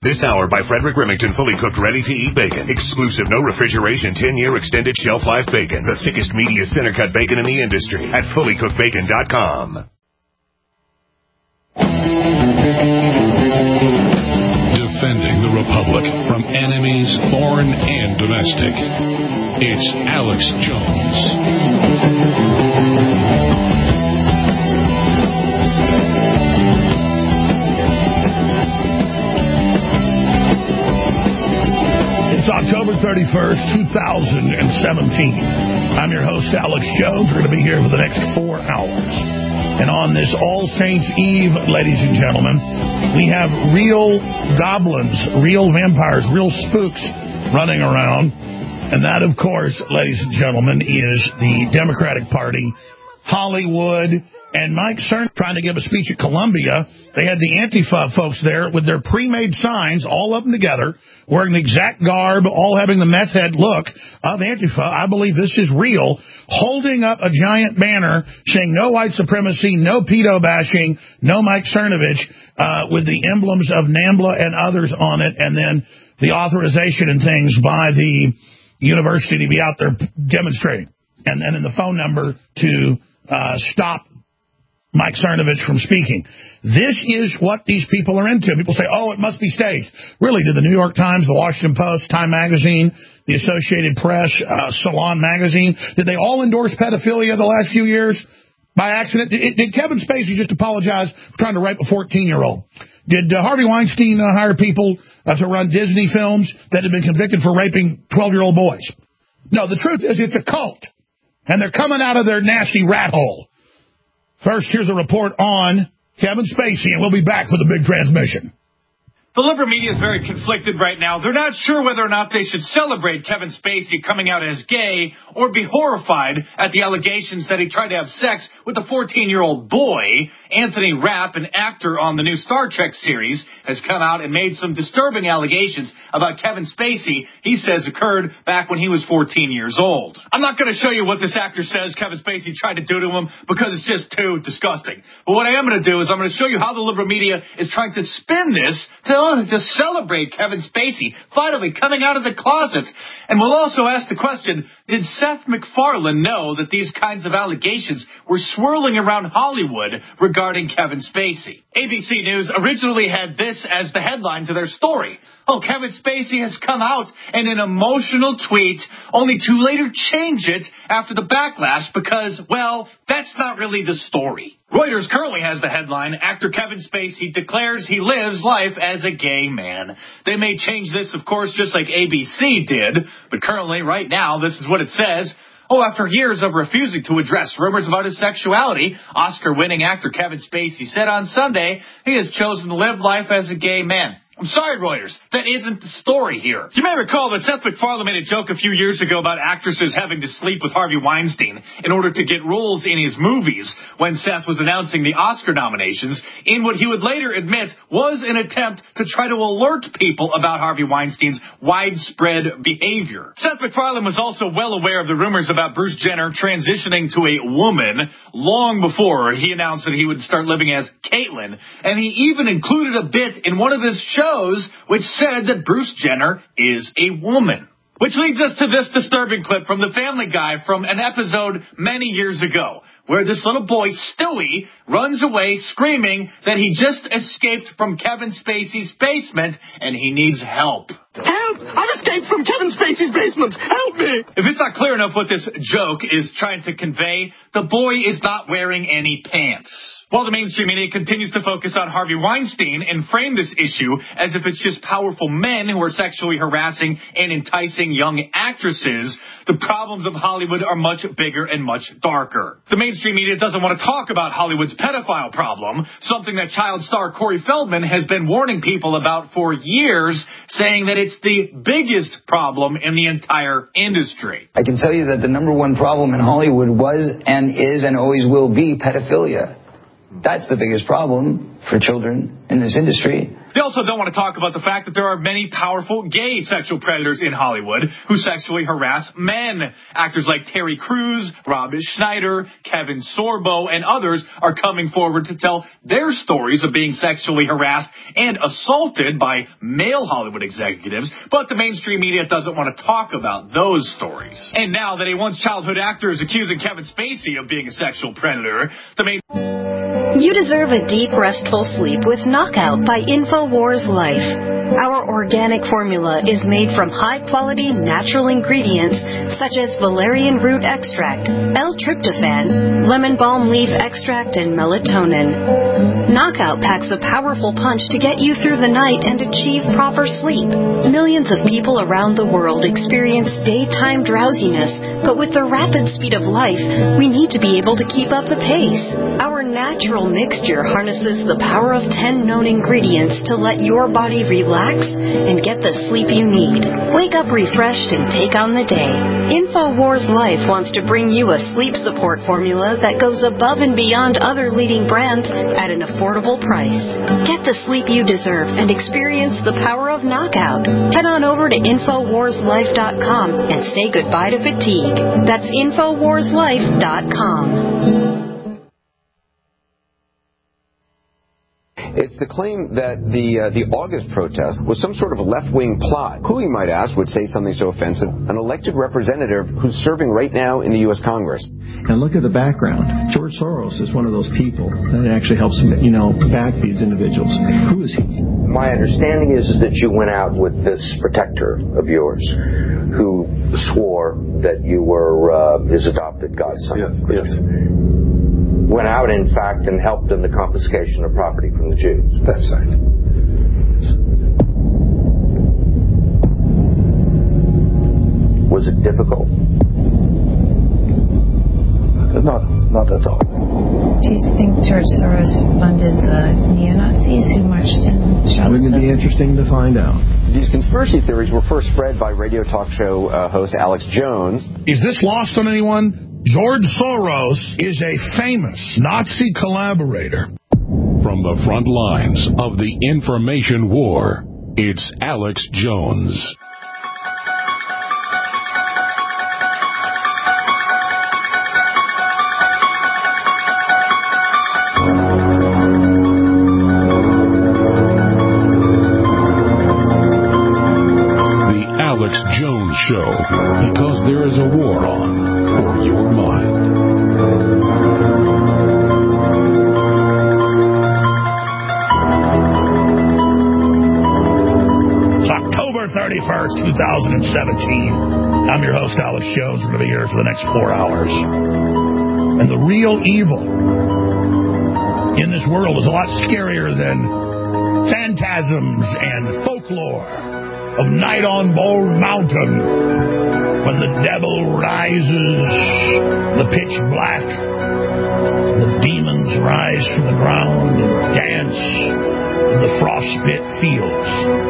This hour by Frederick Remington, fully cooked, ready-to-eat bacon. Exclusive, no refrigeration, 10-year extended shelf life bacon. The thickest, meatiest center-cut bacon in the industry at fullycookedbacon.com. Defending the Republic from enemies, foreign and domestic. It's Alex Jones. It's October 31st, 2017. I'm your host, Alex Jones. We're going to be here for the next 4 hours. And on this All Saints Eve, ladies and gentlemen, we have real goblins, real vampires, real spooks running around. And that, of course, ladies and gentlemen, is the Democratic Party, Hollywood, and Mike Cernovich trying to give a speech at Columbia. They had the Antifa folks there with their pre-made signs, all of them together, wearing the exact garb, all having the meth head look of Antifa. I believe this is real, holding up a giant banner saying no white supremacy, no pedo bashing, no Mike Cernovich, with the emblems of NAMBLA and others on it, and then the authorization and things by the university to be out there demonstrating. And then in the phone number to stop Mike Cernovich from speaking. This is what these people are into. People say, oh, it must be staged. Really, did the New York Times, the Washington Post, Time Magazine, the Associated Press, Salon Magazine, did they all endorse pedophilia the last few years by accident? Did Kevin Spacey just apologize for trying to rape a 14-year-old? Did Harvey Weinstein hire people to run Disney films that had been convicted for raping 12-year-old boys? No, the truth is it's a cult, and they're coming out of their nasty rat hole. First, here's a report on Kevin Spacey, and we'll be back for the big transmission. The liberal media is very conflicted right now. They're not sure whether or not they should celebrate Kevin Spacey coming out as gay or be horrified at the allegations that he tried to have sex with a 14-year-old boy. Anthony Rapp, an actor on the new Star Trek series, has come out and made some disturbing allegations about Kevin Spacey he says occurred back when he was 14 years old. I'm not going to show you what this actor says Kevin Spacey tried to do to him because it's just too disgusting. But what I am going to do is I'm going to show you how the liberal media is trying to spin this to celebrate Kevin Spacey finally coming out of the closet. And we'll also ask the question, did Seth MacFarlane know that these kinds of allegations were swirling around Hollywood regarding Kevin Spacey? ABC News originally had this as the headline to their story. Oh, Kevin Spacey has come out in an emotional tweet, only to later change it after the backlash because, well, that's not really the story. Reuters currently has the headline, actor Kevin Spacey declares he lives life as a gay man. They may change this, of course, just like ABC did, but currently, right now, this is what it says. Oh, after years of refusing to address rumors about his sexuality, Oscar-winning actor Kevin Spacey said on Sunday he has chosen to live life as a gay man. I'm sorry, Reuters, that isn't the story here. You may recall that Seth MacFarlane made a joke a few years ago about actresses having to sleep with Harvey Weinstein in order to get roles in his movies when Seth was announcing the Oscar nominations in what he would later admit was an attempt to try to alert people about Harvey Weinstein's widespread behavior. Seth MacFarlane was also well aware of the rumors about Bruce Jenner transitioning to a woman long before he announced that he would start living as Caitlyn, and he even included a bit in one of his shows which said that Bruce Jenner is a woman. Which leads us to this disturbing clip from The Family Guy from an episode many years ago, where this little boy, Stewie, runs away screaming that he just escaped from Kevin Spacey's basement and he needs help. Help! I've escaped from Kevin Spacey's basement! Help me! If it's not clear enough what this joke is trying to convey, the boy is not wearing any pants. While the mainstream media continues to focus on Harvey Weinstein and frame this issue as if it's just powerful men who are sexually harassing and enticing young actresses, the problems of Hollywood are much bigger and much darker. The mainstream media doesn't want to talk about Hollywood's pedophile problem, something that child star Corey Feldman has been warning people about for years, saying that it's the biggest problem in the entire industry. I can tell you that the number one problem in Hollywood was and is and always will be pedophilia. That's the biggest problem for children in this industry. They also don't want to talk about the fact that there are many powerful gay sexual predators in Hollywood who sexually harass men. Actors like Terry Crews, Rob Schneider, Kevin Sorbo, and others are coming forward to tell their stories of being sexually harassed and assaulted by male Hollywood executives, but the mainstream media doesn't want to talk about those stories. And now that a once childhood actor is accusing Kevin Spacey of being a sexual predator, You deserve a deep, restful sleep with Knockout by InfoWars Life. Our organic formula is made from high-quality natural ingredients such as valerian root extract, L-tryptophan, lemon balm leaf extract, and melatonin. Knockout packs a powerful punch to get you through the night and achieve proper sleep. Millions of people around the world experience daytime drowsiness, but with the rapid speed of life, we need to be able to keep up the pace. Our natural mixture harnesses the power of 10 known ingredients to let your body relax and get the sleep you need. Wake up refreshed and take on the day. InfoWars Life wants to bring you a sleep support formula that goes above and beyond other leading brands at an affordable price. Get the sleep you deserve and experience the power of Knockout. Head on over to InfoWarsLife.com and say goodbye to fatigue. That's InfoWarsLife.com. It's the claim that the August protest was some sort of left-wing plot. Who, you might ask, would say something so offensive? An elected representative who's serving right now in the U.S. Congress. And look at the background. George Soros is one of those people that actually helps, back these individuals. Who is he? My understanding is that you went out with this protector of yours who swore that you were his adopted godson. Yes. Went out, in fact, and helped in the confiscation of property from the Jews. That's right. Was it difficult? Not at all. Do you think George Soros funded the neo-Nazis who marched in Charlottesville? Wouldn't it be interesting to find out? These conspiracy theories were first spread by radio talk show host Alex Jones. Is this lost on anyone? George Soros is a famous Nazi collaborator. From the front lines of the information war, it's Alex Jones. The Alex Jones Show, because there is a war on for your mind. It's October 31st, 2017. I'm your host, Alex Jones. We're going to be here for the next 4 hours. And the real evil in this world is a lot scarier than phantasms and folklore of Night on Bald Mountain, when the devil rises, the pitch black, the demons rise from the ground and dance in the frostbit fields.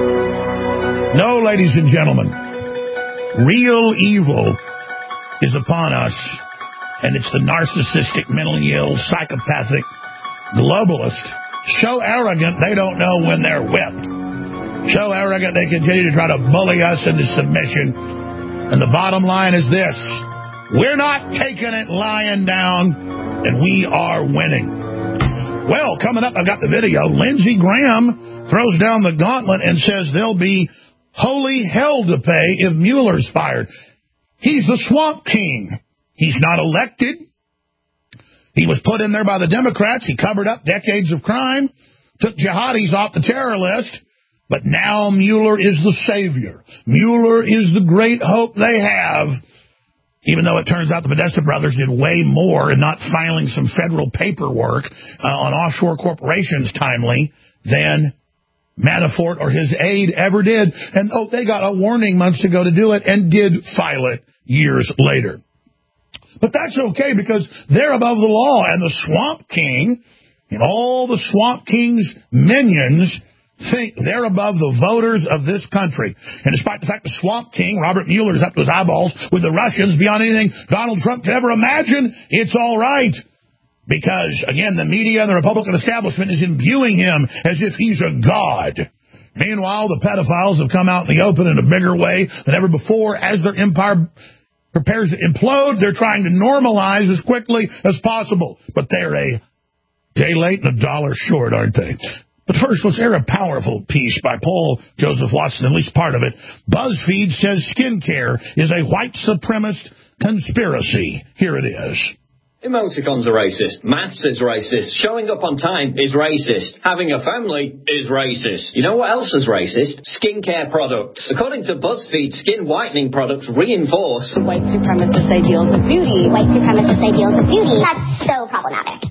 No, ladies and gentlemen, real evil is upon us, and it's the narcissistic, mentally ill, psychopathic, globalist, so arrogant they don't know when they're whipped. So arrogant they continue to try to bully us into submission. And the bottom line is this: we're not taking it lying down, and we are winning. Well, coming up, I've got the video. Lindsey Graham throws down the gauntlet and says there'll be holy hell to pay if Mueller's fired. He's the Swamp King. He's not elected. He was put in there by the Democrats. He covered up decades of crime, took jihadis off the terror list. But now Mueller is the savior. Mueller is the great hope they have, even though it turns out the Podesta brothers did way more in not filing some federal paperwork on offshore corporations timely than Manafort or his aide ever did. And, they got a warning months ago to do it and did file it years later. But that's okay because they're above the law, and the Swamp King and all the Swamp King's minions think they're above the voters of this country. And despite the fact the Swamp King, Robert Mueller, is up to his eyeballs with the Russians beyond anything Donald Trump could ever imagine, it's all right. Because, again, the media and the Republican establishment is imbuing him as if he's a god. Meanwhile, the pedophiles have come out in the open in a bigger way than ever before. As their empire prepares to implode, they're trying to normalize as quickly as possible. But they're a day late and a dollar short, aren't they? But first, let's air a powerful piece by Paul Joseph Watson, at least part of it. BuzzFeed says skincare is a white supremacist conspiracy. Here it is. Emoticons are racist. Maths is racist. Showing up on time is racist. Having a family is racist. You know what else is racist? Skincare products. According to BuzzFeed, skin whitening products reinforce white supremacist ideals of beauty. White supremacist ideals of beauty. That's so problematic.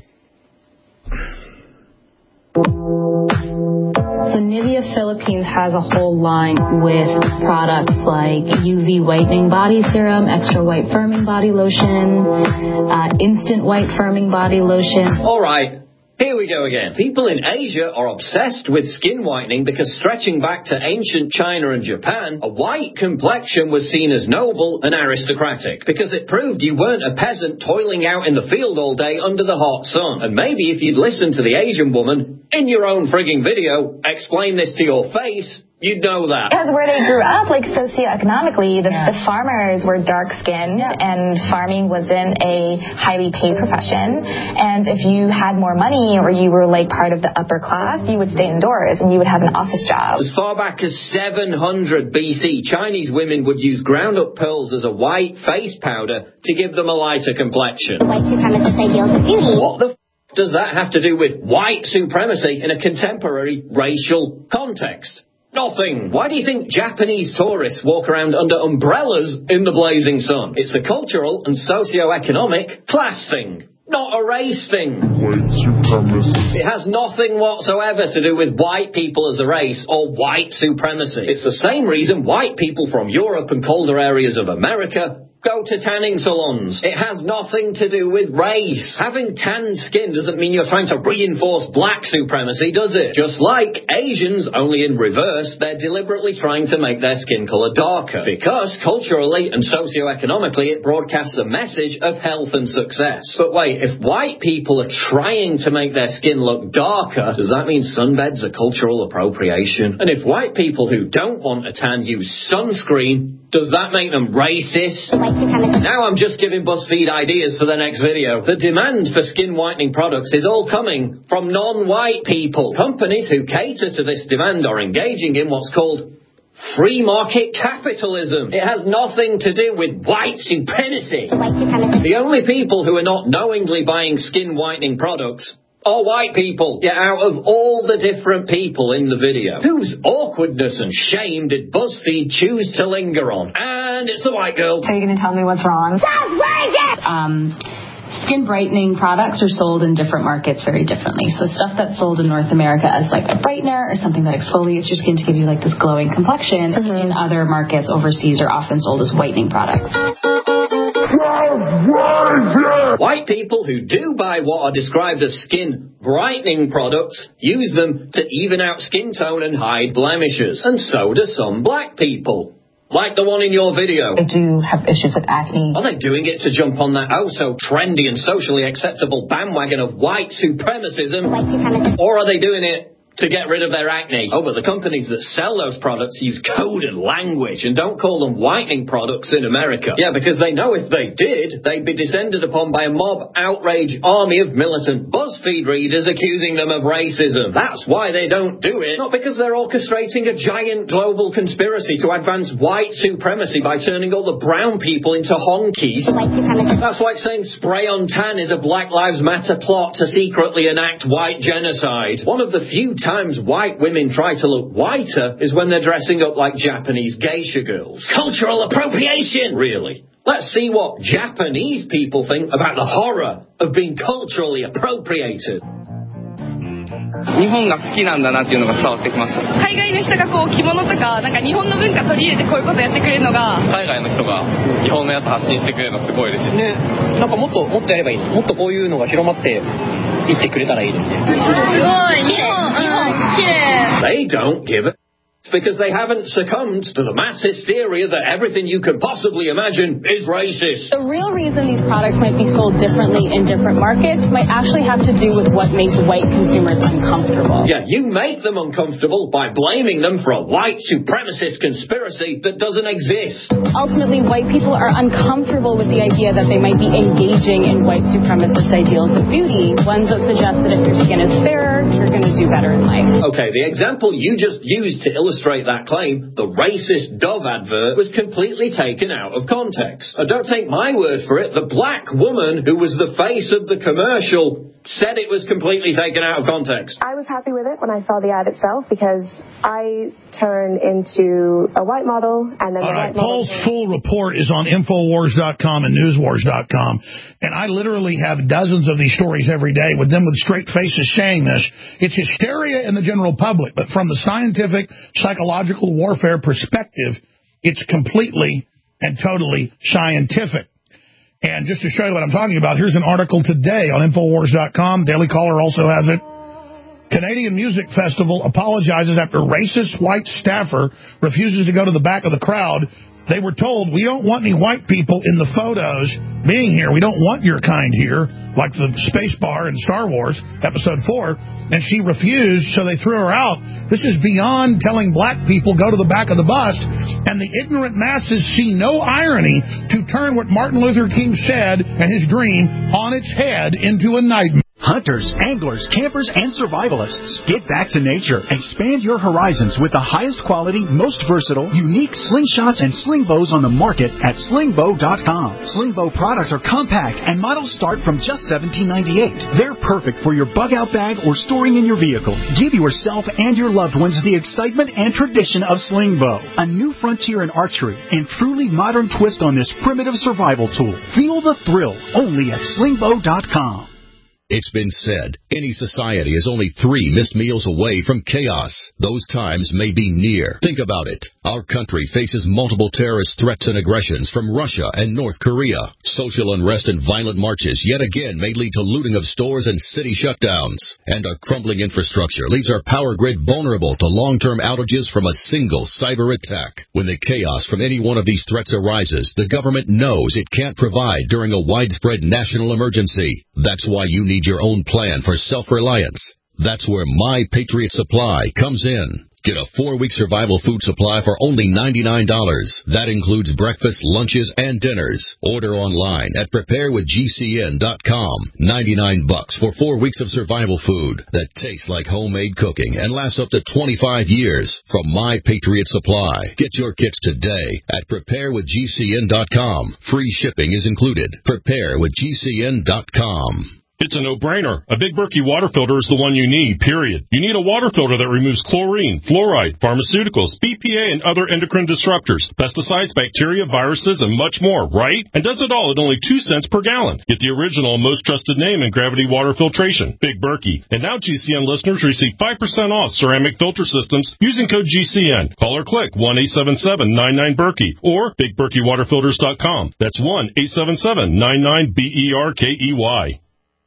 So Nivea Philippines has a whole line with products like UV whitening body serum, extra white firming body lotion, instant white firming body lotion. All right. Here we go again. People in Asia are obsessed with skin whitening because stretching back to ancient China and Japan, a white complexion was seen as noble and aristocratic because it proved you weren't a peasant toiling out in the field all day under the hot sun. And maybe if you'd listened to the Asian woman in your own frigging video explain this to your face, you'd know that. Because where they grew up, like socioeconomically, the farmers were dark-skinned and farming wasn't a highly paid profession. And if you had more money or you were like part of the upper class, you would stay indoors and you would have an office job. As far back as 700 BC, Chinese women would use ground-up pearls as a white face powder to give them a lighter complexion. White supremacist ideals of beauty. What the does that have to do with white supremacy in a contemporary racial context? Nothing. Why do you think Japanese tourists walk around under umbrellas in the blazing sun? It's a cultural and socio-economic class thing, not a race thing. White supremacy. It has nothing whatsoever to do with white people as a race or white supremacy. It's the same reason white people from Europe and colder areas of America go to tanning salons. It has nothing to do with race. Having tanned skin doesn't mean you're trying to reinforce black supremacy, does it? Just like Asians, only in reverse, they're deliberately trying to make their skin color darker. Because culturally and socioeconomically it broadcasts a message of health and success. But wait, if white people are trying to make their skin look darker, does that mean sunbeds are cultural appropriation? And if white people who don't want a tan use sunscreen, does that make them racist? Now I'm just giving BuzzFeed ideas for the next video. The demand for skin whitening products is all coming from non-white people. Companies who cater to this demand are engaging in what's called free market capitalism. It has nothing to do with white supremacy. The only people who are not knowingly buying skin whitening products are white people. Yet out of all the different people in the video, whose awkwardness and shame did BuzzFeed choose to linger on? And it's the white girl. Are you going to tell me what's wrong? Skin brightening products are sold in different markets very differently. So stuff that's sold in North America as like a brightener or something that exfoliates your skin to give you like this glowing complexion, in other markets overseas are often sold as whitening products. White people who do buy what are described as skin brightening products use them to even out skin tone and hide blemishes. And so do some black people. Like the one in your video. I do have issues with acne. Are they doing it to jump on that oh-so-trendy and socially acceptable bandwagon of white supremacism? Or are they doing it to get rid of their acne? Oh, but the companies that sell those products use coded language and don't call them whitening products in America. Yeah, because they know if they did, they'd be descended upon by a mob outrage army of militant BuzzFeed readers accusing them of racism. That's why they don't do it. Not because they're orchestrating a giant global conspiracy to advance white supremacy by turning all the brown people into honkies. That's like saying spray on tan is a Black Lives Matter plot to secretly enact white genocide. One of the few times white women try to look whiter is when they're dressing up like Japanese geisha girls. Cultural appropriation! Really? Let's see what Japanese people think about the horror of being culturally appropriated. 日本が好きなんだなっていうのが伝わってきました。海外の人がこう着物とかなんか日本の文化取り入れてこういうことやってくれるのが、海外の人が日本のやつ発信してくれるのすごい嬉しいね。なんかもっとやればいい。もっとこういうのが広まっていってくれたらいいのに。すごい日本綺麗。 They don't give a because they haven't succumbed to the mass hysteria that everything you could possibly imagine is racist. The real reason these products might be sold differently in different markets might actually have to do with what makes white consumers uncomfortable. Yeah, you make them uncomfortable by blaming them for a white supremacist conspiracy that doesn't exist. Ultimately, white people are uncomfortable with the idea that they might be engaging in white supremacist ideals of beauty, ones that suggest that if your skin is fairer, you're going to do better in life. Okay, the example you just used to illustrate that claim, the racist Dove advert, was completely taken out of context. Don't take my word for it, the black woman who was the face of the commercial said it was completely taken out of context. I was happy with it when I saw the ad itself because I turned into a white model and then Paul's full report is on Infowars.com and Newswars.com, and I literally have dozens of these stories every day with them with straight faces saying this. It's hysteria in the general public, but from the scientific, psychological warfare perspective, it's completely and totally scientific. And just to show you what I'm talking about, here's an article today on Infowars.com. Daily Caller also has it. Canadian Music Festival apologizes after racist white staffer refuses to go to the back of the crowd. They were told, we don't want any white people in the photos being here. We don't want your kind here, like the space bar in Star Wars, Episode 4. And she refused, so they threw her out. This is beyond telling black people, go to the back of the bus. And the ignorant masses see no irony to turn what Martin Luther King said and his dream on its head into a nightmare. Hunters, anglers, campers, and survivalists. Get back to nature. Expand your horizons with the highest quality, most versatile, unique slingshots and sling bows on the market at slingbow.com. Slingbow products are compact and models start from just $17.98. They're perfect for your bug-out bag or storing in your vehicle. Give yourself and your loved ones the excitement and tradition of Slingbow, a new frontier in archery and truly modern twist on this primitive survival tool. Feel the thrill only at slingbow.com. It's been said, any society is only 3 missed meals away from chaos. Those times may be near. Think about it. Our country faces multiple terrorist threats and aggressions from Russia and North Korea. Social unrest and violent marches yet again may lead to looting of stores and city shutdowns. And a crumbling infrastructure leaves our power grid vulnerable to long-term outages from a single cyber attack. When the chaos from any one of these threats arises, the government knows it can't provide during a widespread national emergency. That's why you need your own plan for self-reliance. That's where My Patriot Supply comes in. Get a 4-week survival food supply for only $99. That includes breakfast, lunches, and dinners. Order online at preparewithgcn.com. $99 for 4 weeks of survival food that tastes like homemade cooking and lasts up to 25 years from My Patriot Supply. Get your kits today at preparewithgcn.com. Free shipping is included. Preparewithgcn.com. It's a no-brainer. A Big Berkey water filter is the one you need, period. You need a water filter that removes chlorine, fluoride, pharmaceuticals, BPA, and other endocrine disruptors, pesticides, bacteria, viruses, and much more, right? And does it all at only 2 cents per gallon. Get the original, most trusted name in gravity water filtration, Big Berkey. And now GCN listeners receive 5% off ceramic filter systems using code GCN. Call or click 1-877-99-BERKEY or BigBerkeyWaterFilters.com. That's 1-877-99-BERKEY.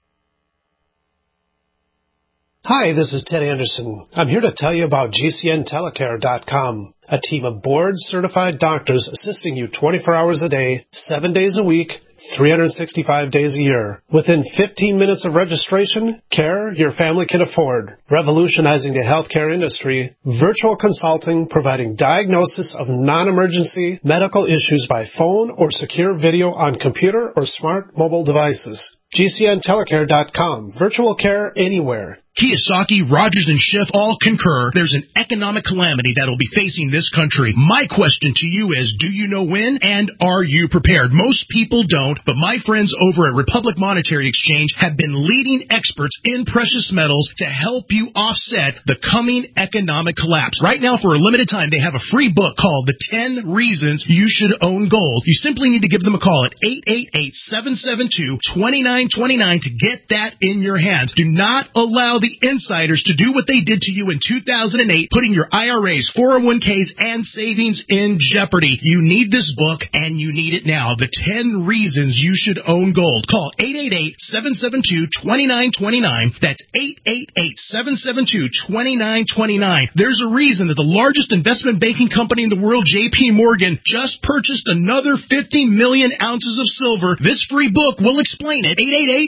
Hi, this is Ted Anderson. I'm here to tell you about GCNTelecare.com, a team of board-certified doctors assisting you 24 hours a day, 7 days a week, 365 days a year. Within 15 minutes of registration, care your family can afford. Revolutionizing the healthcare industry, virtual consulting providing diagnosis of non-emergency medical issues by phone or secure video on computer or smart mobile devices. GCNTelecare.com. Virtual care anywhere. Kiyosaki, Rogers, and Schiff all concur there's an economic calamity that will be facing this country. My question to you is, do you know when, and are you prepared? Most people don't, but my friends over at Republic Monetary Exchange have been leading experts in precious metals to help you offset the coming economic collapse. Right now, for a limited time, they have a free book called The 10 Reasons You Should Own Gold. You simply need to give them a call at 888-772-2929 to get that in your hands. Do not allow the the insiders to do what they did to you in 2008, putting your IRAs, 401ks, and savings in jeopardy. You need this book, and you need it now. The 10 reasons you should own gold. Call 888-772-2929. That's 888-772-2929. There's a reason that the largest investment banking company in the world, J.P. Morgan, just purchased another 50 million ounces of silver. This free book will explain it.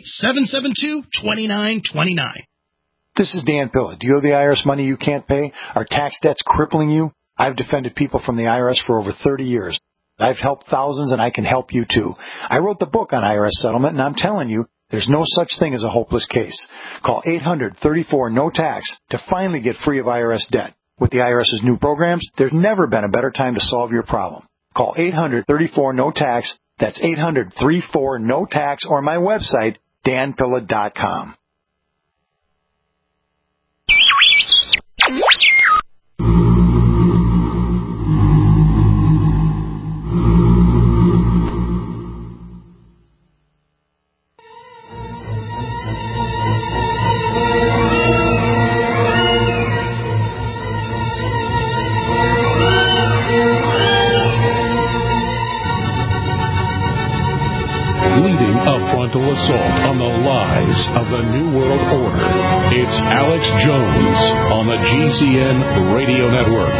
888-772-2929. This is Dan Pilla. Do you owe the IRS money you can't pay? Are tax debts crippling you? I've defended people from the IRS for over 30 years. I've helped thousands, and I can help you too. I wrote the book on IRS settlement, and I'm telling you, there's no such thing as a hopeless case. Call 800-34-NO-TAX to finally get free of IRS debt. With the IRS's new programs, there's never been a better time to solve your problem. Call 800-34-NO-TAX. That's 800-34-NO-TAX, or my website, danpilla.com. Assault on the lies of the New World Order. It's Alex Jones on the GCN Radio Network.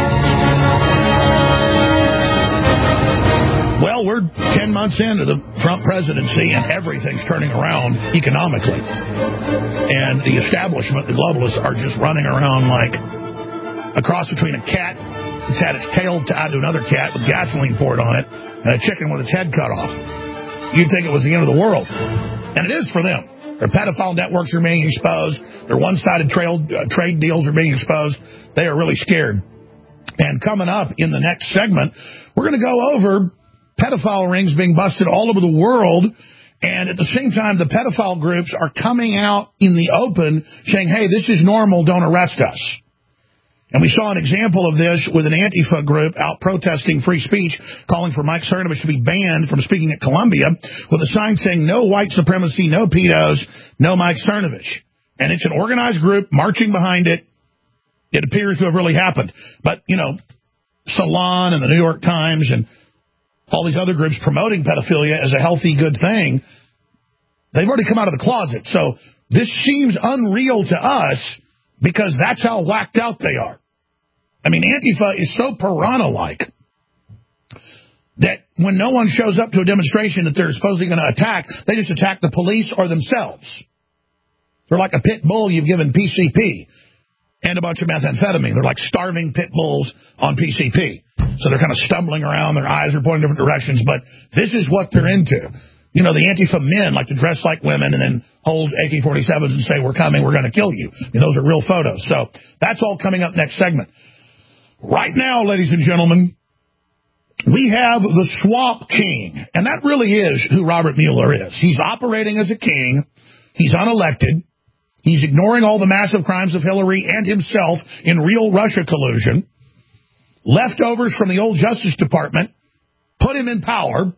Well, we're 10 months into the Trump presidency, and everything's turning around economically. And the establishment, the globalists, are just running around like a cross between a cat that's had its tail tied to another cat with gasoline poured on it and a chicken with its head cut off. You'd think it was the end of the world. And it is for them. Their pedophile networks are being exposed. Their one-sided trade deals are being exposed. They are really scared. And coming up in the next segment, we're going to go over pedophile rings being busted all over the world. And at the same time, the pedophile groups are coming out in the open saying, hey, this is normal, don't arrest us. And we saw an example of this with an Antifa group out protesting free speech, calling for Mike Cernovich to be banned from speaking at Columbia, with a sign saying, no white supremacy, no pedos, no Mike Cernovich. And it's an organized group marching behind it. It appears to have really happened. But, you know, Salon and the New York Times and all these other groups promoting pedophilia as a healthy, good thing, they've already come out of the closet. So this seems unreal to us because that's how whacked out they are. I mean, Antifa is so piranha-like that when no one shows up to a demonstration that they're supposedly going to attack, they just attack the police or themselves. They're like a pit bull you've given PCP and a bunch of methamphetamine. They're like starving pit bulls on PCP. So they're kind of stumbling around. Their eyes are pointing different directions. But this is what they're into. You know, the Antifa men like to dress like women and then hold AK-47s and say, we're coming, we're going to kill you. I mean, those are real photos. So that's all coming up next segment. Right now, ladies and gentlemen, we have the Swamp King. And that really is who Robert Mueller is. He's operating as a king. He's unelected. He's ignoring all the massive crimes of Hillary and himself in real Russia collusion. Leftovers from the old Justice Department put him in power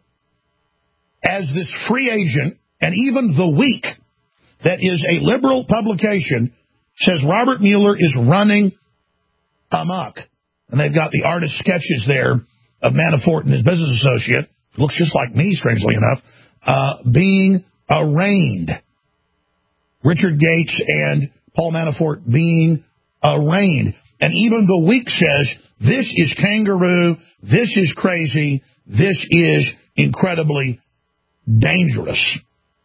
as this free agent, and even The Week, that is a liberal publication, says Robert Mueller is running amok. And they've got the artist sketches there of Manafort and his business associate, looks just like me, strangely enough, being arraigned. Richard Gates and Paul Manafort being arraigned. And even The Week says, this is kangaroo, this is crazy, this is incredibly dangerous.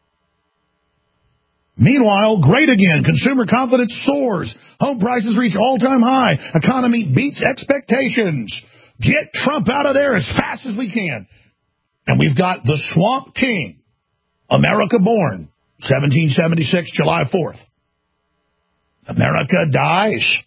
Meanwhile, great again. Consumer confidence soars. Home prices reach all-time high. Economy beats expectations. Get Trump out of there as fast as we can. And we've got the Swamp King, America born, 1776, July 4th. America dies.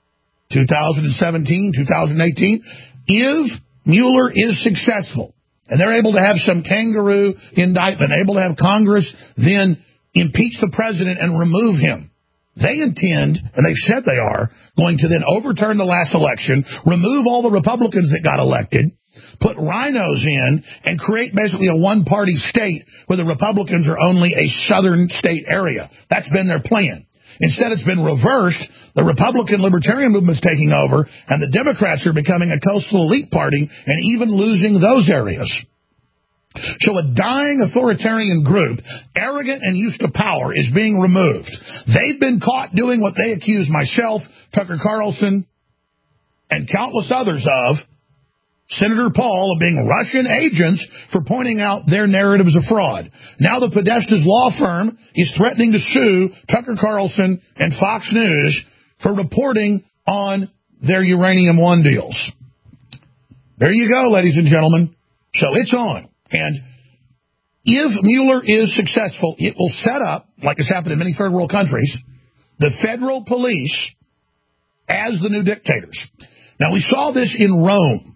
2017, 2018. If Mueller is successful, and they're able to have some kangaroo indictment, able to have Congress then impeach the president and remove him. They intend, and they've said they are, going to then overturn the last election, remove all the Republicans that got elected, put rhinos in, and create basically a one-party state where the Republicans are only a southern state area. That's been their plan. Instead, it's been reversed. The Republican libertarian movement's taking over, and the Democrats are becoming a coastal elite party and even losing those areas. So a dying authoritarian group, arrogant and used to power, is being removed. They've been caught doing what they accuse myself, Tucker Carlson, and countless others of, Senator Paul, of being Russian agents for pointing out their narrative as a fraud. Now the Podesta's law firm is threatening to sue Tucker Carlson and Fox News for reporting on their Uranium One deals. There you go, ladies and gentlemen. So it's on. And if Mueller is successful, it will set up, like has happened in many third world countries, the federal police as the new dictators. Now, we saw this in Rome.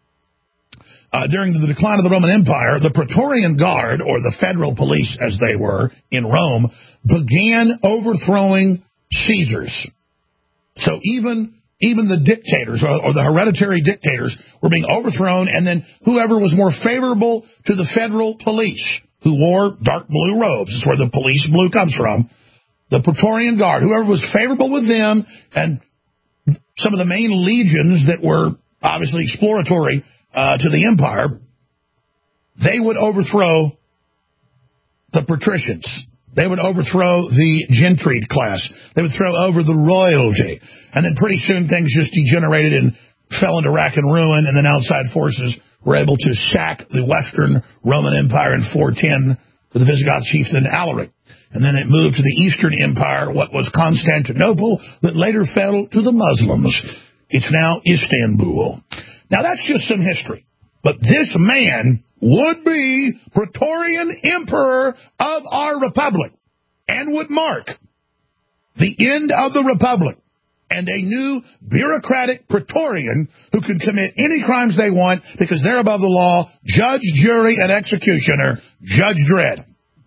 During the decline of the Roman Empire, the Praetorian Guard, or the federal police as they were in Rome, began overthrowing Caesars. So even the dictators, or the hereditary dictators, were being overthrown, and then whoever was more favorable to the federal police, who wore dark blue robes, is where the police blue comes from, the Praetorian Guard, whoever was favorable with them, and some of the main legions that were obviously exploratory to the empire, they would overthrow the patricians. They would overthrow the gentry class. They would throw over the royalty. And then pretty soon things just degenerated and fell into rack and ruin, and then outside forces were able to sack the Western Roman Empire in 410 with the Visigoth chieftain Alaric. And then it moved to the Eastern Empire, what was Constantinople, that later fell to the Muslims. It's now Istanbul. Now, that's just some history. But this man would be Praetorian Emperor of our Republic and would mark the end of the Republic and a new bureaucratic Praetorian who can commit any crimes they want because they're above the law, judge, jury, and executioner, Judge Dredd.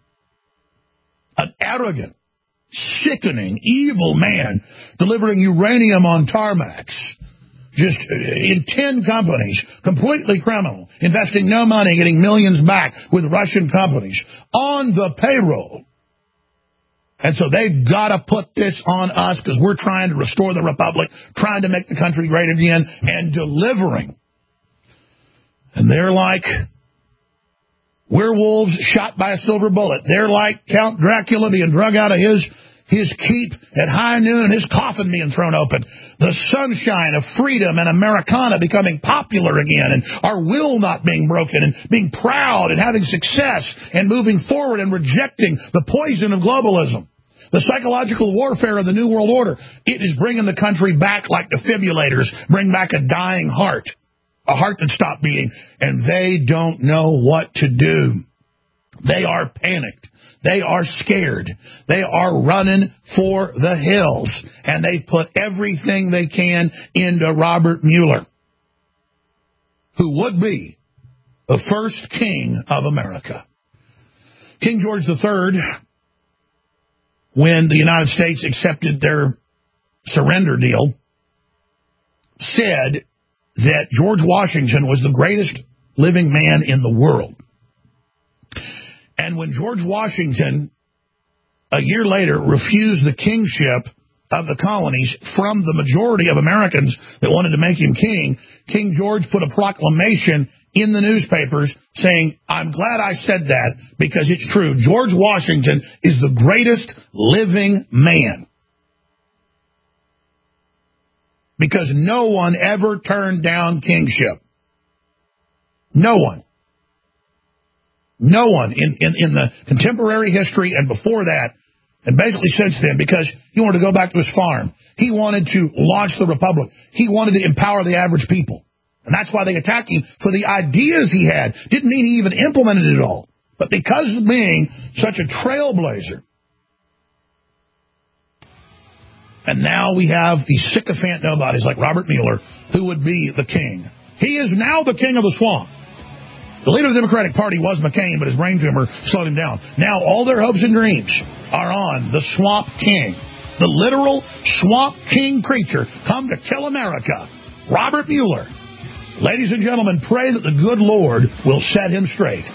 An arrogant, sickening, evil man delivering uranium on tarmacs. Just in 10 companies, completely criminal, investing no money, getting millions back with Russian companies on the payroll. And so they've got to put this on us because we're trying to restore the Republic, trying to make the country great again, and delivering. And they're like werewolves shot by a silver bullet. They're like Count Dracula being drug out of his keep at high noon, his coffin being thrown open. The sunshine of freedom and Americana becoming popular again, and our will not being broken, and being proud and having success and moving forward and rejecting the poison of globalism. The psychological warfare of the New World Order. It is bringing the country back like defibrillators, bring back a dying heart, a heart that stopped beating, and they don't know what to do. They are panicked. They are scared. They are running for the hills. And they put everything they can into Robert Mueller, who would be the first king of America. King George III, when the United States accepted their surrender deal, said that George Washington was the greatest living man in the world. And when George Washington, a year later, refused the kingship of the colonies from the majority of Americans that wanted to make him king, King George put a proclamation in the newspapers saying, I'm glad I said that because it's true. George Washington is the greatest living man. Because no one ever turned down kingship. No one. No one in the contemporary history and before that, and basically since then, because he wanted to go back to his farm. He wanted to launch the Republic. He wanted to empower the average people. And that's why they attacked him for the ideas he had. Didn't mean he even implemented it all. But because of being such a trailblazer. And now we have these sycophant nobodies like Robert Mueller, who would be the king. He is now the king of the swamp. The leader of the Democratic Party was McCain, but his brain tumor slowed him down. Now all their hopes and dreams are on the Swamp King, the literal Swamp King creature come to kill America, Robert Mueller. Ladies and gentlemen, pray that the good Lord will set him straight.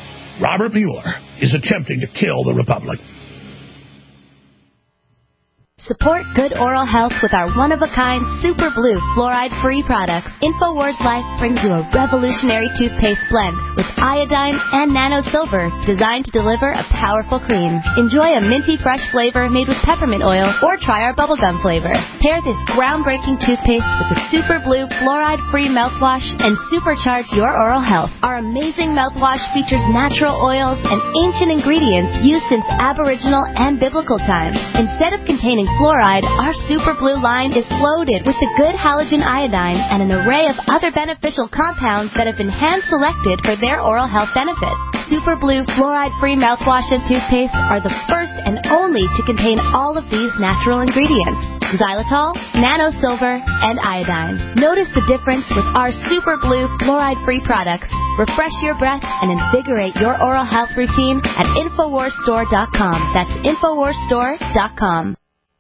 Robert Mueller is attempting to kill the Republic. Support good oral health with our one-of-a-kind Super Blue fluoride-free products. InfoWars Life brings you a revolutionary toothpaste blend with iodine and nano silver designed to deliver a powerful clean. Enjoy a minty fresh flavor made with peppermint oil or try our bubblegum flavor. Pair this groundbreaking toothpaste with the Super Blue fluoride-free mouthwash and supercharge your oral health. Our amazing mouthwash features natural oils and ancient ingredients used since Aboriginal and biblical times. Instead of containing fluoride, our Super Blue line is loaded with the good halogen iodine and an array of other beneficial compounds that have been hand-selected for their oral health benefits. Super Blue fluoride-free mouthwash and toothpaste are the first and only to contain all of these natural ingredients: xylitol, nano silver, and iodine. Notice the difference with our Super Blue fluoride-free products. Refresh your breath and invigorate your oral health routine at InfoWarsStore.com. That's InfoWarsStore.com.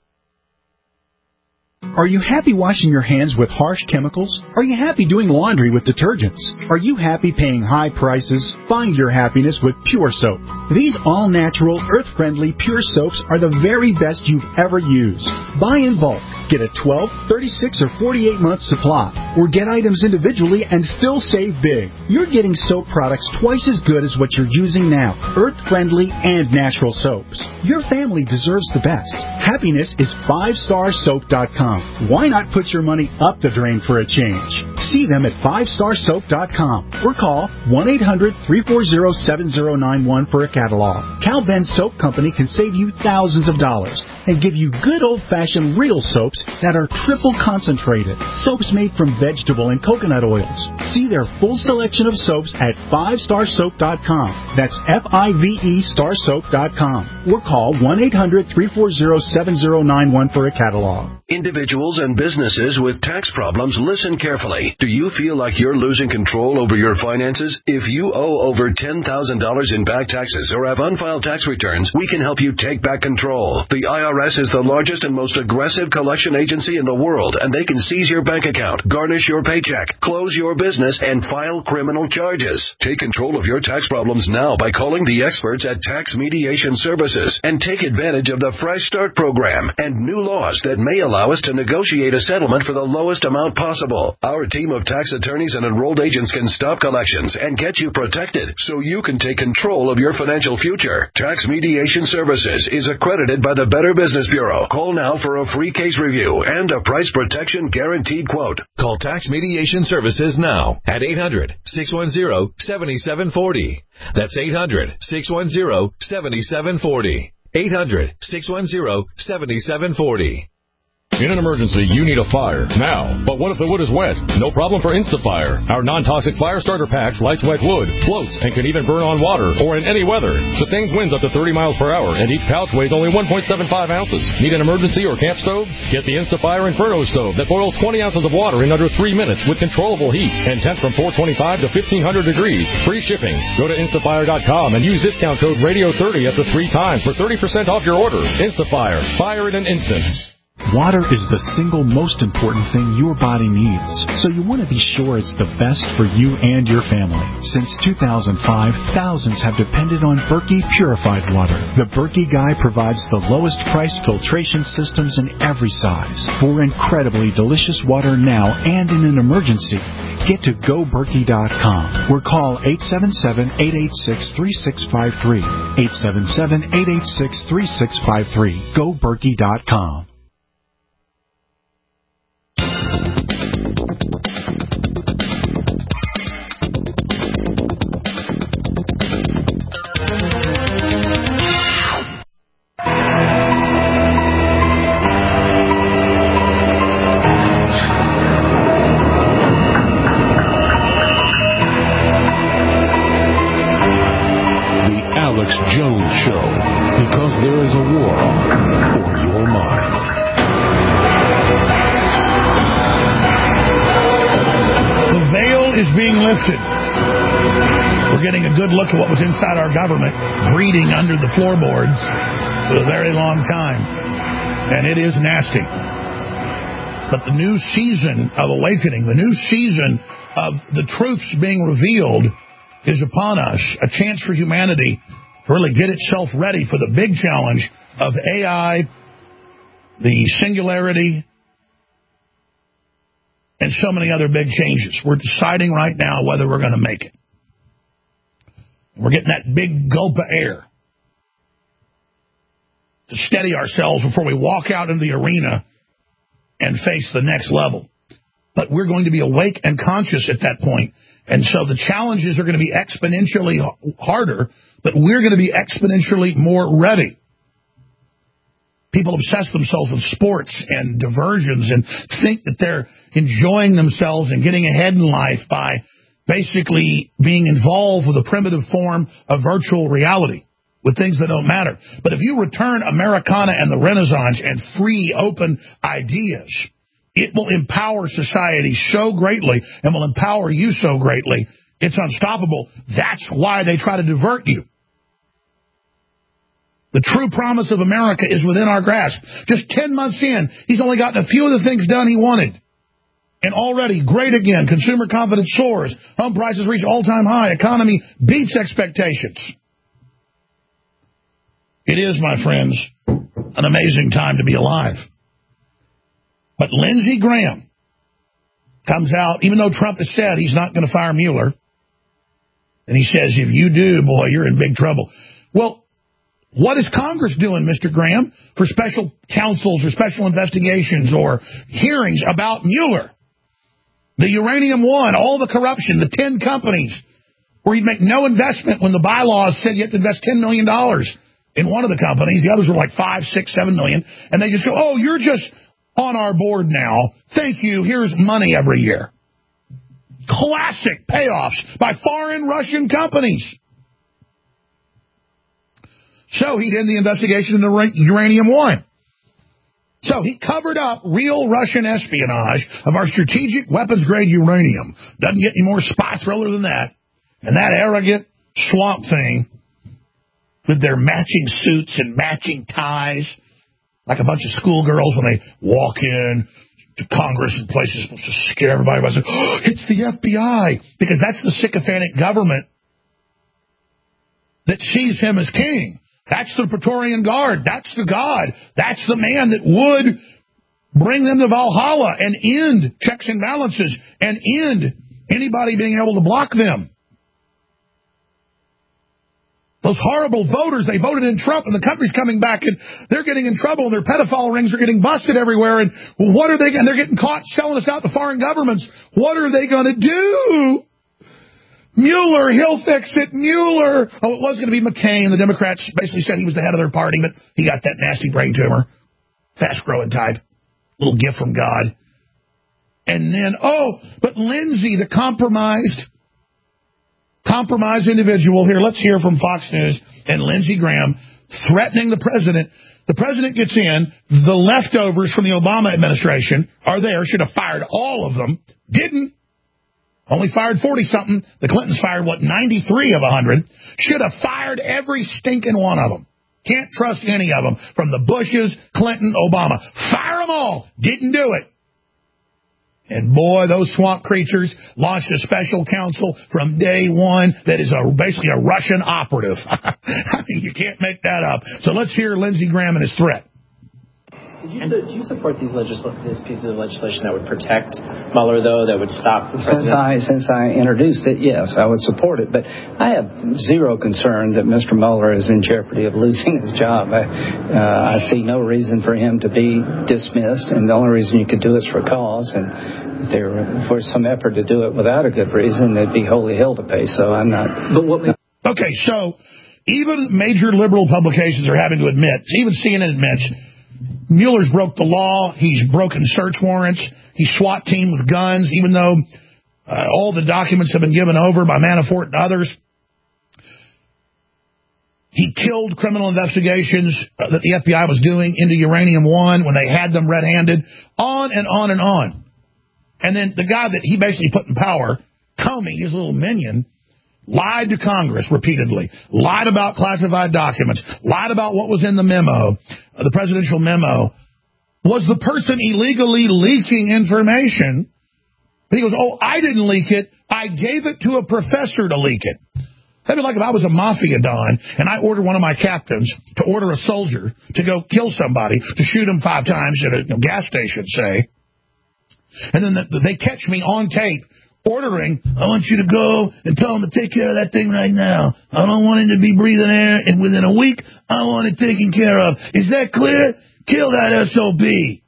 Are you happy washing your hands with harsh chemicals? Are you happy doing laundry with detergents? Are you happy paying high prices? Find your happiness with Pure Soap. These all-natural, earth-friendly Pure Soaps are the very best you've ever used. Buy in bulk. Get a 12, 36, or 48-month supply. Or get items individually and still save big. You're getting soap products twice as good as what you're using now. Earth-friendly and natural soaps. Your family deserves the best. Happiness is 5starsoap.com. Why not put your money up the drain for a change? See them at 5starsoap.com or call 1-800-340-7091 for a catalog. Cal Ben Soap Company can save you thousands of dollars and give you good old-fashioned real soaps that are triple concentrated. Soaps made from vegetable and coconut oils. See their full selection of soaps at 5starsoap.com. That's F-I-V-E starsoap.com. Or call 1-800-340-7091 for a catalog. Individuals and businesses with tax problems, listen carefully. Do you feel like you're losing control over your finances? If you owe over $10,000 in back taxes or have unfiled tax returns, we can help you take back control. The IRS is the largest and most aggressive collection agency in the world, and they can seize your bank account, garnish your paycheck, close your business, and file criminal charges. Take control of your tax problems now by calling the experts at Tax Mediation Services and take advantage of the Fresh Start program and new laws that may allow us to negotiate a settlement for the lowest amount possible. Our team of tax attorneys and enrolled agents can stop collections and get you protected so you can take control of your financial future. Tax Mediation Services is accredited by the Better Business Bureau. Call now for a free case review and a price protection guaranteed quote. Call Tax Mediation Services now at 800-610-7740. That's 800-610-7740. 800-610-7740. In an emergency, you need a fire now. But what if the wood is wet? No problem for InstaFire. Our non-toxic fire starter packs lights wet wood, floats, and can even burn on water or in any weather. Sustains winds up to 30 miles per hour, and each pouch weighs only 1.75 ounces. Need an emergency or camp stove? Get the InstaFire Inferno stove that boils 20 ounces of water in under 3 minutes with controllable heat and temps from 425 to 1500 degrees. Free shipping. Go to InstaFire.com and use discount code Radio30 up to 3 times for 30% off your order. InstaFire. Fire in an instant. Water is the single most important thing your body needs, so you want to be sure it's the best for you and your family. Since 2005, thousands have depended on Berkey purified water. The Berkey Guy provides the lowest priced filtration systems in every size for incredibly delicious water now and in an emergency. Get to GoBerkey.com or call 877-886-3653. 877-886-3653. GoBerkey.com. Alex Jones Show, because there is a war on for your mind. The veil is being lifted. We're getting a good look at what was inside our government, breeding under the floorboards for a very long time. And it is nasty. But the new season of awakening, the new season of the truths being revealed is upon us, a chance for humanity to really get itself ready for the big challenge of AI the singularity, and so many other big changes. We're deciding right now whether we're going to make it. We're getting that big gulp of air to steady ourselves before we walk out into the arena and face the next level. But we're going to be awake and conscious at that point. And so the challenges are going to be exponentially harder, but we're going to be exponentially more ready. People obsess themselves with sports and diversions and think that they're enjoying themselves and getting ahead in life by basically being involved with a primitive form of virtual reality with things that don't matter. But if you return Americana and the Renaissance and free, open ideas, it will empower society so greatly and will empower you so greatly, it's unstoppable. That's why they try to divert you. The true promise of America is within our grasp. Just 10 months in, he's only gotten a few of the things done he wanted. And already, great again. Consumer confidence soars. Home prices reach all-time high. Economy beats expectations. It is, my friends, an amazing time to be alive. But Lindsey Graham comes out, even though Trump has said he's not going to fire Mueller, and he says, if you do, boy, you're in big trouble. Well, what is Congress doing, Mr. Graham, for special counsels or special investigations or hearings about Mueller? The Uranium One, all the corruption, the 10 companies where he'd make no investment when the bylaws said you have to invest $10 million in one of the companies. The others were like 5, 6, 7 million. And they just go, oh, you're just on our board now. Thank you. Here's money every year. Classic payoffs by foreign Russian companies. So he did the investigation into Uranium One. So he covered up real Russian espionage of our strategic weapons-grade uranium. Doesn't get any more spot thriller than that. And that arrogant swamp thing with their matching suits and matching ties, like a bunch of schoolgirls when they walk in to Congress and places supposed to scare everybody by saying, oh, it's the FBI, because that's the sycophantic government that sees him as king. That's the Praetorian Guard. That's the God. That's the man that would bring them to Valhalla and end checks and balances and end anybody being able to block them. Those horrible voters, they voted in Trump, and the country's coming back, and they're getting in trouble, and their pedophile rings are getting busted everywhere, and what are they? And they're getting caught selling us out to foreign governments. What are they going to do? Mueller, he'll fix it. Mueller. Oh, it was going to be McCain. The Democrats basically said he was the head of their party, but he got that nasty brain tumor. Fast-growing type. Little gift from God. And then, but Lindsey, the compromised individual. Here, let's hear from Fox News and Lindsey Graham threatening the president. The president gets in. The leftovers from the Obama administration are there. Should have fired all of them. Didn't. Only fired 40-something. The Clintons fired, 93 of 100. Should have fired every stinking one of them. Can't trust any of them. From the Bushes, Clinton, Obama. Fire them all. Didn't do it. And boy, those swamp creatures launched a special counsel from day one that is basically a Russian operative. I mean, you can't make that up. So let's hear Lindsey Graham and his threat. Do you support these pieces of legislation that would protect Mueller, though, that would stop the president? Since I introduced it, yes, I would support it. But I have zero concern that Mr. Mueller is in jeopardy of losing his job. I see no reason for him to be dismissed, and the only reason you could do it is for cause. And if there were some effort to do it without a good reason, it'd be holy hell to pay. So I'm not. Okay, so even major liberal publications are having to admit, even CNN admits, Mueller's broke the law. He's broken search warrants. He's SWAT team with guns, even though all the documents have been given over by Manafort and others. He killed criminal investigations that the FBI was doing into Uranium One when they had them red-handed, on and on and on. And then the guy that he basically put in power, Comey, his little minion, lied to Congress repeatedly, lied about classified documents, lied about what was in the memo, the presidential memo, was the person illegally leaking information. He goes, I didn't leak it. I gave it to a professor to leak it. That'd be like if I was a mafia don and I ordered one of my captains to order a soldier to go kill somebody, to shoot him 5 times at a gas station, say. And then they catch me on tape ordering, I want you to go and tell him to take care of that thing right now. I don't want him to be breathing air, and within a week, I want it taken care of. Is that clear? Kill that SOB.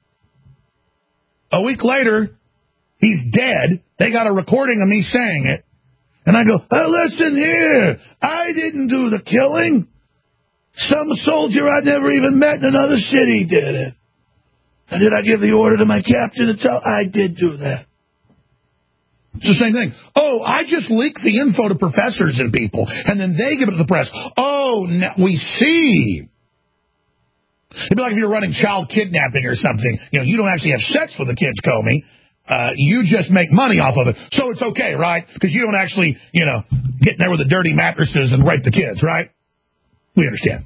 A week later, he's dead. They got a recording of me saying it. And I go, listen here, I didn't do the killing. Some soldier I'd never even met in another city did it. And did I give the order to my captain to tell? I did do that. It's the same thing. Oh, I just leaked the info to professors and people, and then they give it to the press. Oh, now we see. It'd be like if you're running child kidnapping or something. You don't actually have sex with the kids, Comey. You just make money off of it. So it's okay, right? Because you don't actually, get in there with the dirty mattresses and rape the kids, right? We understand.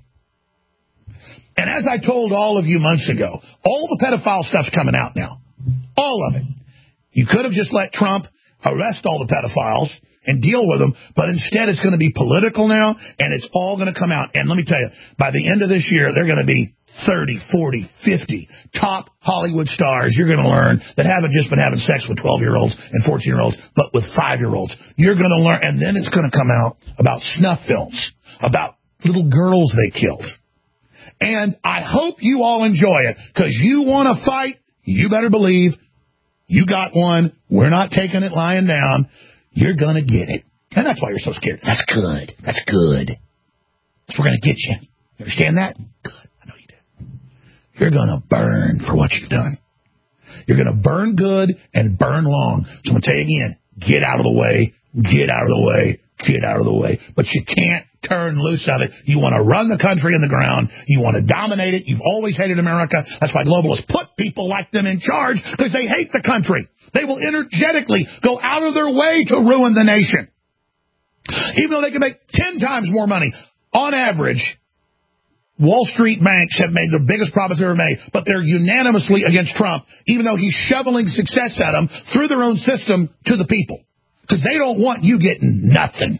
And as I told all of you months ago, all the pedophile stuff's coming out now. All of it. You could have just let Trump arrest all the pedophiles and deal with them, but instead it's going to be political now, and it's all going to come out. And let me tell you, by the end of this year, they're going to be 30, 40, 50 top Hollywood stars you're going to learn that haven't just been having sex with 12-year-olds and 14-year-olds, but with 5-year-olds. You're going to learn, and then it's going to come out about snuff films, about little girls they killed. And I hope you all enjoy it, because you want to fight, you better believe you got one. We're not taking it lying down. You're going to get it. And that's why you're so scared. That's good. That's good. So we're going to get you. You understand that? Good. You're going to burn for what you've done. You're going to burn good and burn long. So I'm going to tell you again, get out of the way, get out of the way, get out of the way. But you can't turn loose of it. You want to run the country in the ground. You want to dominate it. You've always hated America. That's why globalists put people like them in charge, because they hate the country. They will energetically go out of their way to ruin the nation. Even though they can make 10 times more money on average. Wall Street banks have made the biggest profits they've ever made, but they're unanimously against Trump, even though he's shoveling success at them through their own system to the people, because they don't want you getting nothing.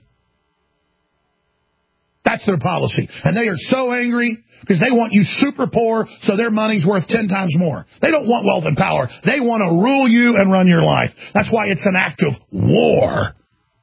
That's their policy. And they are so angry because they want you super poor so their money's worth 10 times more. They don't want wealth and power. They want to rule you and run your life. That's why it's an act of war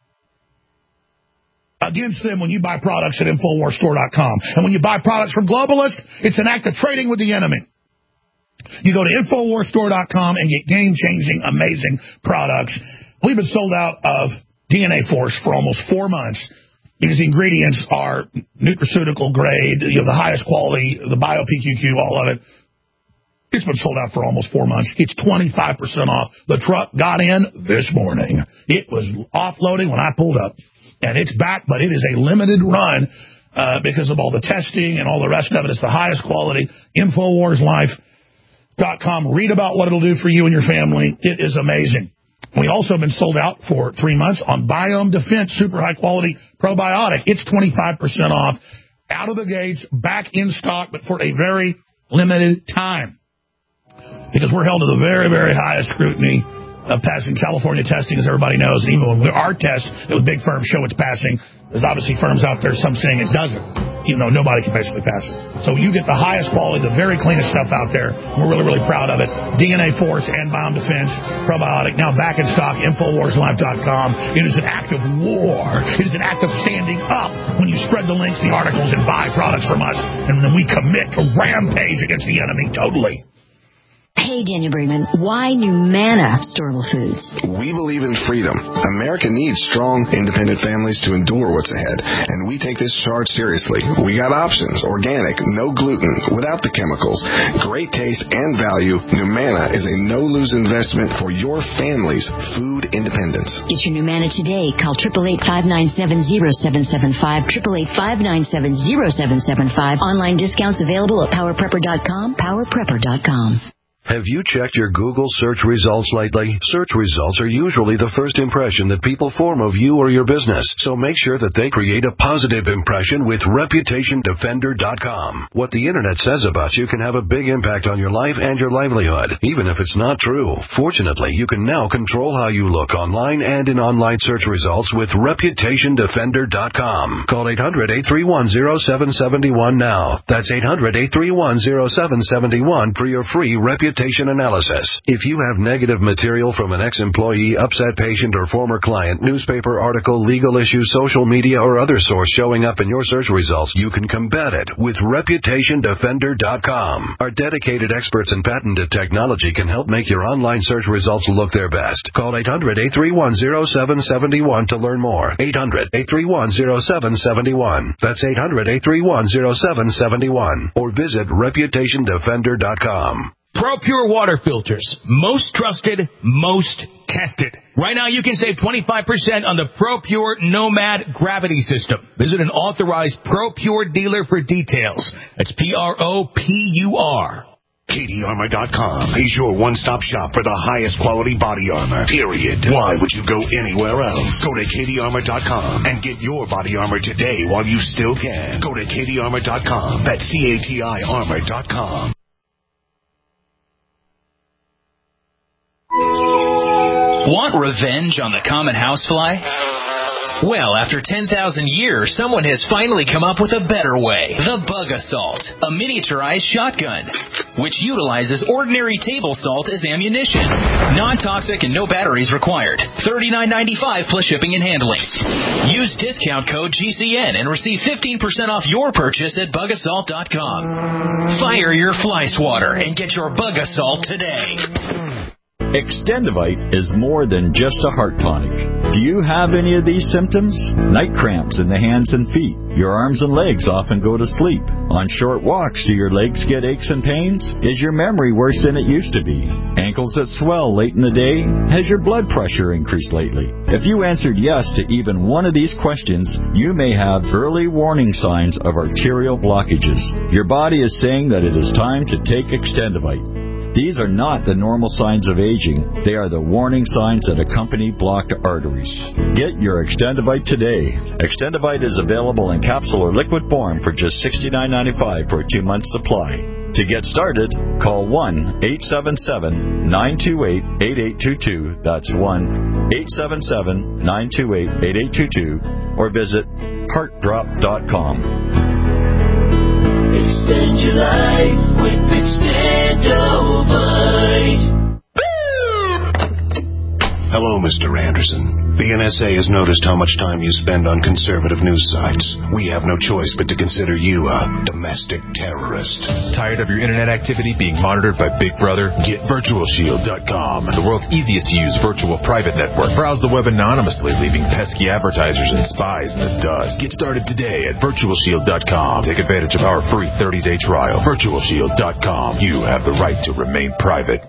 against them when you buy products at InfoWarsStore.com. And when you buy products from globalists, it's an act of trading with the enemy. You go to InfoWarsStore.com and get game-changing, amazing products. We've been sold out of DNA Force for almost 4 months because the ingredients are nutraceutical grade, the highest quality, the bio-PQQ, all of it. It's been sold out for almost 4 months. It's 25% off. The truck got in this morning. It was offloading when I pulled up. And it's back, but it is a limited run because of all the testing and all the rest of it. It's the highest quality. InfoWarsLife.com. Read about what it'll do for you and your family. It is amazing. We also have been sold out for 3 months on Biome Defense, super high quality probiotic. It's 25% off. Out of the gates, back in stock, but for a very limited time. Because we're held to the very, very highest scrutiny of passing California testing, as everybody knows. And even when our test, with big firms show it's passing, there's obviously firms out there, some saying it doesn't, even though nobody can basically pass it. So you get the highest quality, the very cleanest stuff out there. We're really, really proud of it. DNA Force and Biome Defense probiotic, now back in stock, InfoWarsLife.com. It is an act of war. It is an act of standing up when you spread the links, the articles, and buy products from us. And then we commit to rampage against the enemy totally. Hey, Daniel Bremen, why Numana Storable Foods? We believe in freedom. America needs strong, independent families to endure what's ahead, and we take this charge seriously. We got options: organic, no gluten, without the chemicals, great taste and value. Numana is a no-lose investment for your family's food independence. Get your Numana today. Call 888-597-0775, 888-597-0775. Online discounts available at PowerPrepper.com, PowerPrepper.com. Have you checked your Google search results lately? Search results are usually the first impression that people form of you or your business, so make sure that they create a positive impression with ReputationDefender.com. What the Internet says about you can have a big impact on your life and your livelihood, even if it's not true. Fortunately, you can now control how you look online and in online search results with ReputationDefender.com. Call 800-831-0771 now. That's 800-831-0771 for your free reputation analysis. If you have negative material from an ex-employee, upset patient, or former client, newspaper article, legal issue, social media, or other source showing up in your search results, you can combat it with ReputationDefender.com. Our dedicated experts in patented technology can help make your online search results look their best. Call 800-831-0771 to learn more. 800-831-0771. That's 800-831-0771. Or visit ReputationDefender.com. ProPure water filters. Most trusted, most tested. Right now you can save 25% on the ProPure Nomad gravity system. Visit an authorized ProPure dealer for details. That's PROPUR. KDArmor.com is your one-stop shop for the highest quality body armor, period. Why would you go anywhere else? Go to KDArmor.com and get your body armor today while you still can. Go to KDArmor.com. That's CATI Armor.com. Want revenge on the common housefly? Well, after 10,000 years, someone has finally come up with a better way. The Bug Assault, a miniaturized shotgun, which utilizes ordinary table salt as ammunition. Non-toxic and no batteries required. $39.95 plus shipping and handling. Use discount code GCN and receive 15% off your purchase at bugassault.com. Fire your fly swatter and get your Bug Assault today. Extendivite is more than just a heart tonic. Do you have any of these symptoms? Night cramps in the hands and feet. Your arms and legs often go to sleep. On short walks, do your legs get aches and pains? Is your memory worse than it used to be? Ankles that swell late in the day? Has your blood pressure increased lately? If you answered yes to even one of these questions, you may have early warning signs of arterial blockages. Your body is saying that it is time to take Extendivite. These are not the normal signs of aging. They are the warning signs that accompany blocked arteries. Get your Extendivite today. Extendivite is available in capsule or liquid form for just $69.95 for a 2-month supply. To get started, call 1-877-928-8822. That's 1-877-928-8822. Or visit heartdrop.com. Extend your life with Extendovite. Hello, Mr. Anderson. The NSA has noticed how much time you spend on conservative news sites. We have no choice but to consider you a domestic terrorist. Tired of your internet activity being monitored by Big Brother? Get VirtualShield.com, the world's easiest to use virtual private network. Browse the web anonymously, leaving pesky advertisers and spies in the dust. Get started today at VirtualShield.com. Take advantage of our free 30-day trial. VirtualShield.com. You have the right to remain private.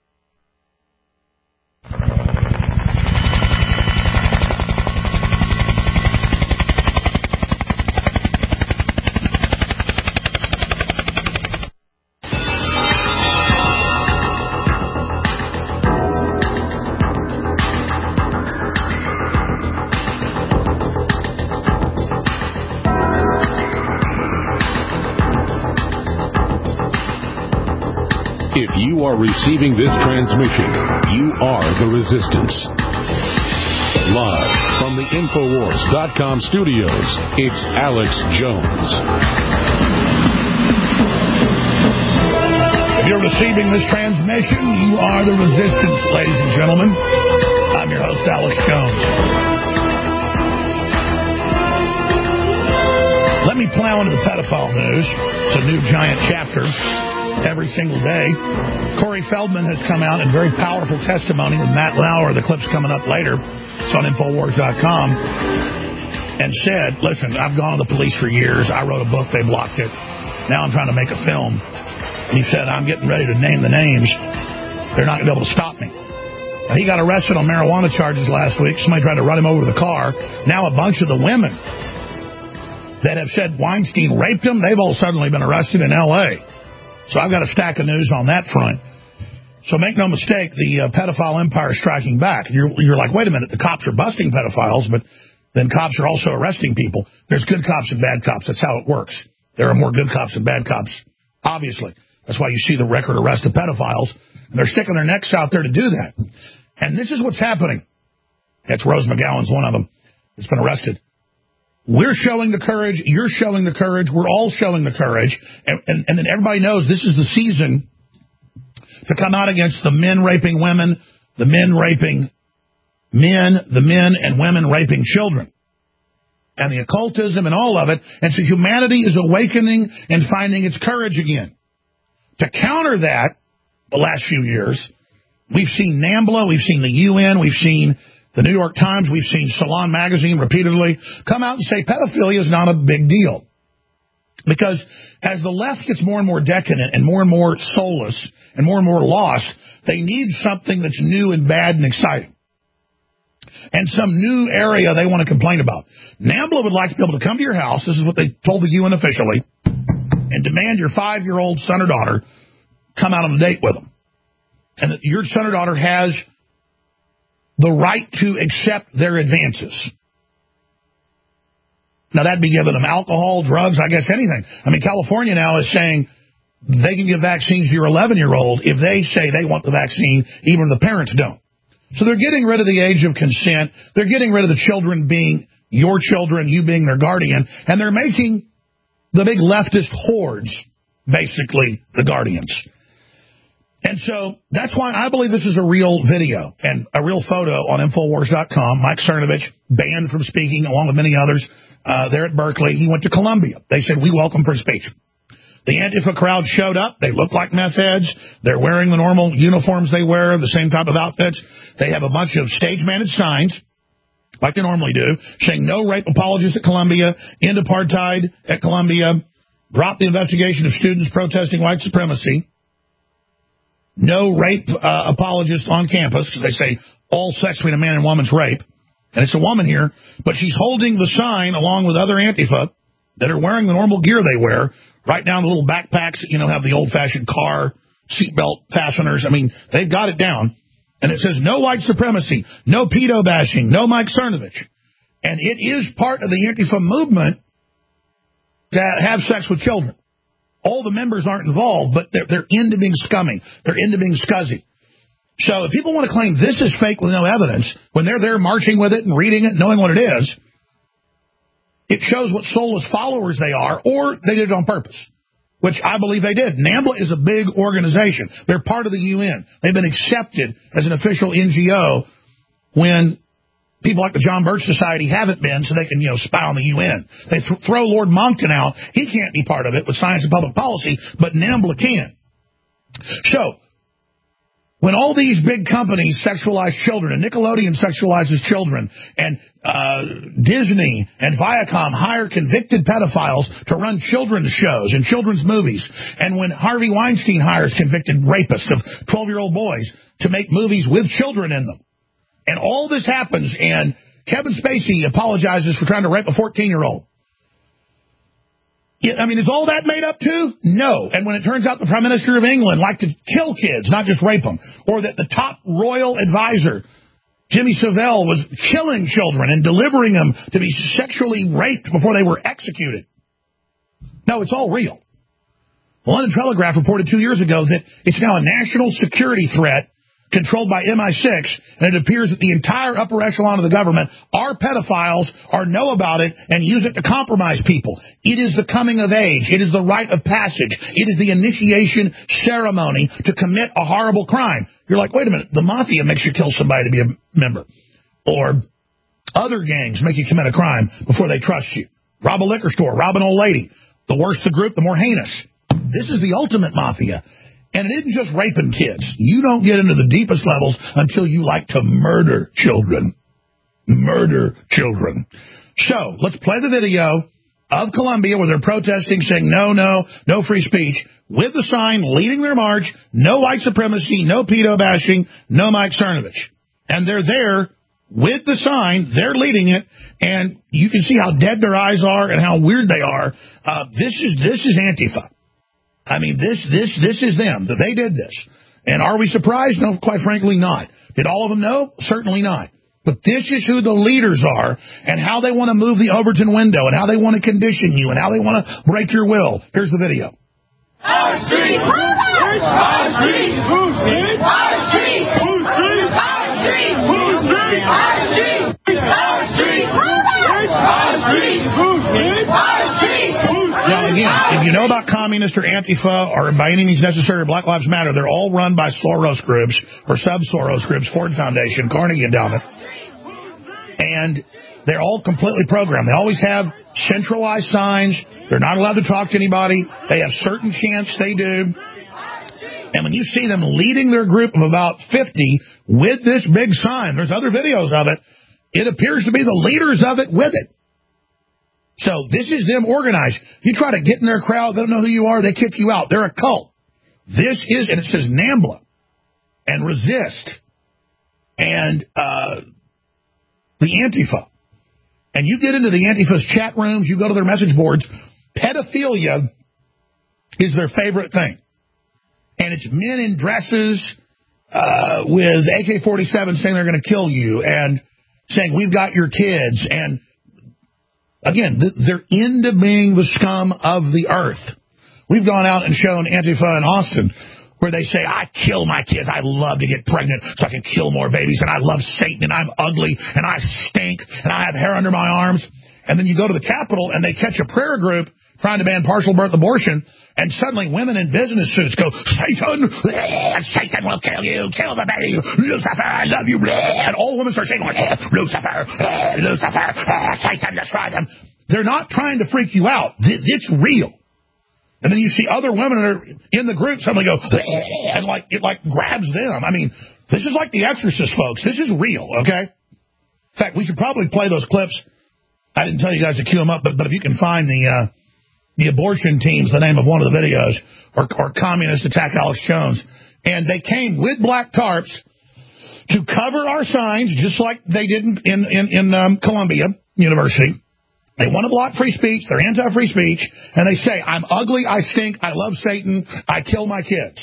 If you are receiving this transmission, you are the resistance. Live from the Infowars.com studios, it's Alex Jones. If you're receiving this transmission, you are the resistance, ladies and gentlemen. I'm your host, Alex Jones. Let me plow into the pedophile news. It's a new giant chapter every single day. Corey Feldman has come out in very powerful testimony with Matt Lauer. The clip's coming up later. It's on Infowars.com. And said, listen, I've gone to the police for years. I wrote a book. They blocked it. Now I'm trying to make a film. And he said, I'm getting ready to name the names. They're not going to be able to stop me. Now, he got arrested on marijuana charges last week. Somebody tried to run him over with a car. Now a bunch of the women that have said Weinstein raped him, they've all suddenly been arrested in L.A., So I've got a stack of news on that front. So make no mistake, the pedophile empire is striking back. You're like, wait a minute, the cops are busting pedophiles, but then cops are also arresting people. There's good cops and bad cops. That's how it works. There are more good cops and bad cops, obviously. That's why you see the record arrest of pedophiles, and they're sticking their necks out there to do that. And this is what's happening. That's Rose McGowan's one of them that's been arrested. We're showing the courage. You're showing the courage. We're all showing the courage. And then everybody knows this is the season to come out against the men raping women, the men raping men, the men and women raping children, and the occultism and all of it. And so humanity is awakening and finding its courage again. To counter that, the last few years, we've seen NAMBLA, we've seen the UN, we've seen the New York Times, we've seen Salon Magazine repeatedly come out and say pedophilia is not a big deal. Because as the left gets more and more decadent and more soulless and more lost, they need something that's new and bad and exciting. And some new area they want to complain about. NAMBLA would like to be able to come to your house, this is what they told the UN officially, and demand your 5-year-old son or daughter come out on a date with them. And that your son or daughter has the right to accept their advances. Now, that'd be giving them alcohol, drugs, I guess anything. I mean, California now is saying they can give vaccines to your 11-year-old if they say they want the vaccine, even if the parents don't. So they're getting rid of the age of consent. They're getting rid of the children being your children, you being their guardian. And they're making the big leftist hordes, basically, the guardians. And so that's why I believe this is a real video and a real photo on Infowars.com. Mike Cernovich, banned from speaking, along with many others, there at Berkeley. He went to Columbia. They said, we welcome for speech. The Antifa crowd showed up. They look like meth heads. They're wearing the normal uniforms they wear, the same type of outfits. They have a bunch of stage-managed signs, like they normally do, saying no rape apologists at Columbia, end apartheid at Columbia, drop the investigation of students protesting white supremacy, no rape apologists on campus, because they say all sex between a man and woman's rape. And it's a woman here, but she's holding the sign along with other Antifa that are wearing the normal gear they wear, right down the little backpacks that, have the old-fashioned car seatbelt fasteners. I mean, they've got it down. And it says no white supremacy, no pedo bashing, no Mike Cernovich. And it is part of the Antifa movement to have sex with children. All the members aren't involved, but they're into being scummy. They're into being scuzzy. So if people want to claim this is fake with no evidence, when they're there marching with it and reading it, knowing what it is, it shows what soulless followers they are, or they did it on purpose, which I believe they did. NAMBLA is a big organization. They're part of the UN. They've been accepted as an official NGO when people like the John Birch Society haven't been, so they can, spy on the UN. They throw Lord Monckton out. He can't be part of it with science and public policy, but NAMBLA can. So when all these big companies sexualize children, and Nickelodeon sexualizes children, and Disney and Viacom hire convicted pedophiles to run children's shows and children's movies, and when Harvey Weinstein hires convicted rapists of 12-year-old boys to make movies with children in them, and all this happens, and Kevin Spacey apologizes for trying to rape a 14-year-old. I mean, is all that made up too? No. And when it turns out the Prime Minister of England liked to kill kids, not just rape them, or that the top royal advisor, Jimmy Savile, was killing children and delivering them to be sexually raped before they were executed. No, it's all real. The London Telegraph reported 2 years ago that it's now a national security threat controlled by MI6, and it appears that the entire upper echelon of the government are pedophiles, or know about it, and use it to compromise people. It is the coming of age. It is the rite of passage. It is the initiation ceremony to commit a horrible crime. You're like, wait a minute, the mafia makes you kill somebody to be a member. Or other gangs make you commit a crime before they trust you. Rob a liquor store, rob an old lady. The worse the group, the more heinous. This is the ultimate mafia. And it isn't just raping kids. You don't get into the deepest levels until you like to murder children. Murder children. So, let's play the video of Columbia where they're protesting, saying no free speech, with the sign leading their march, no white supremacy, no pedo bashing, no Mike Cernovich. And they're there with the sign, they're leading it, and you can see how dead their eyes are and how weird they are. This is Antifa. I mean, this is them. They did this. And are we surprised? No, quite frankly, not. Did all of them know? Certainly not. But this is who the leaders are and how they want to move the Overton window and how they want to condition you and how they want to break your will. Here's the video. Our streets! Our streets! Our streets! Our streets! Our streets! Our streets! Our streets! Our streets! Our streets! Now, again, if you know about communist or Antifa or by any means necessary or Black Lives Matter, they're all run by Soros groups or sub-Soros groups, Ford Foundation, Carnegie Endowment. And they're all completely programmed. They always have centralized signs. They're not allowed to talk to anybody. They have certain chants they do. And when you see them leading their group of about 50 with this big sign, there's other videos of it, it appears to be the leaders of it with it. So this is them organized. You try to get in their crowd, they don't know who you are, they kick you out. They're a cult. This is, and it says NAMBLA and Resist and the Antifa. And you get into the Antifa's chat rooms, you go to their message boards, pedophilia is their favorite thing. And it's men in dresses with AK-47 saying they're going to kill you and saying, we've got your kids. And, again, they're into being the scum of the earth. We've gone out and shown Antifa in Austin where they say, I kill my kids. I love to get pregnant so I can kill more babies. And I love Satan, and I'm ugly, and I stink, and I have hair under my arms. And then you go to the Capitol, and they catch a prayer group trying to ban partial birth abortion, and suddenly women in business suits go, Satan, Satan will kill you, kill the baby, Lucifer, I love you, and all women start saying, Lucifer, Lucifer, Satan, destroy them. They're not trying to freak you out. It's real. And then you see other women that are in the group suddenly go, and it grabs them. I mean, this is like The Exorcist, folks. This is real, okay? In fact, we should probably play those clips. I didn't tell you guys to queue them up, but if you can find the abortion team's the name of one of the videos, or Communist Attack Alex Jones. And they came with black tarps to cover our signs, just like they did in Columbia University. They want to block free speech. They're anti-free speech. And they say, I'm ugly, I stink, I love Satan, I kill my kids.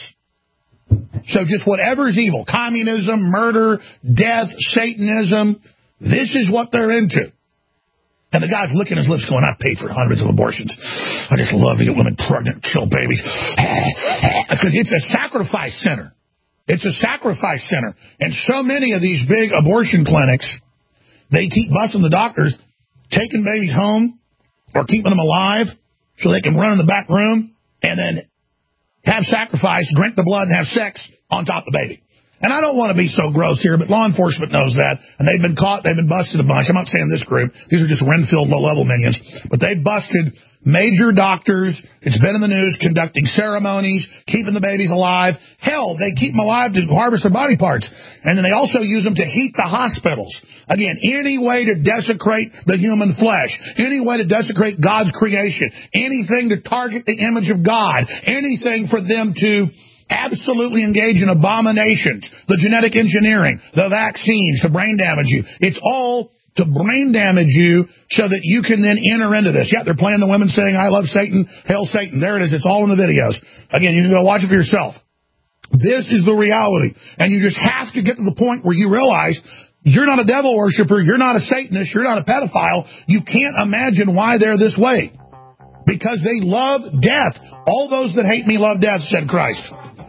So just whatever is evil, communism, murder, death, Satanism, this is what they're into. And the guy's licking his lips going, I paid for hundreds of abortions. I just love to get women pregnant, kill babies. Because it's a sacrifice center. It's a sacrifice center. And so many of these big abortion clinics, they keep busting the doctors, taking babies home or keeping them alive so they can run in the back room and then have sacrifice, drink the blood, and have sex on top of the baby. And I don't want to be so gross here, but law enforcement knows that. And they've been caught. They've been busted a bunch. I'm not saying this group. These are just Renfield low-level minions. But they've busted major doctors. It's been in the news conducting ceremonies, keeping the babies alive. Hell, they keep them alive to harvest their body parts. And then they also use them to heat the hospitals. Again, any way to desecrate the human flesh, any way to desecrate God's creation, anything to target the image of God, anything for them to absolutely engage in abominations, the genetic engineering, the vaccines to brain damage you. It's all to brain damage you so that you can then enter into this. Yeah, they're playing the women saying, I love Satan, hail Satan. There it is. It's all in the videos. Again, you can go watch it for yourself. This is the reality. And you just have to get to the point where you realize you're not a devil worshiper, you're not a Satanist, you're not a pedophile. You can't imagine why they're this way. Because they love death. All those that hate me love death, said Christ.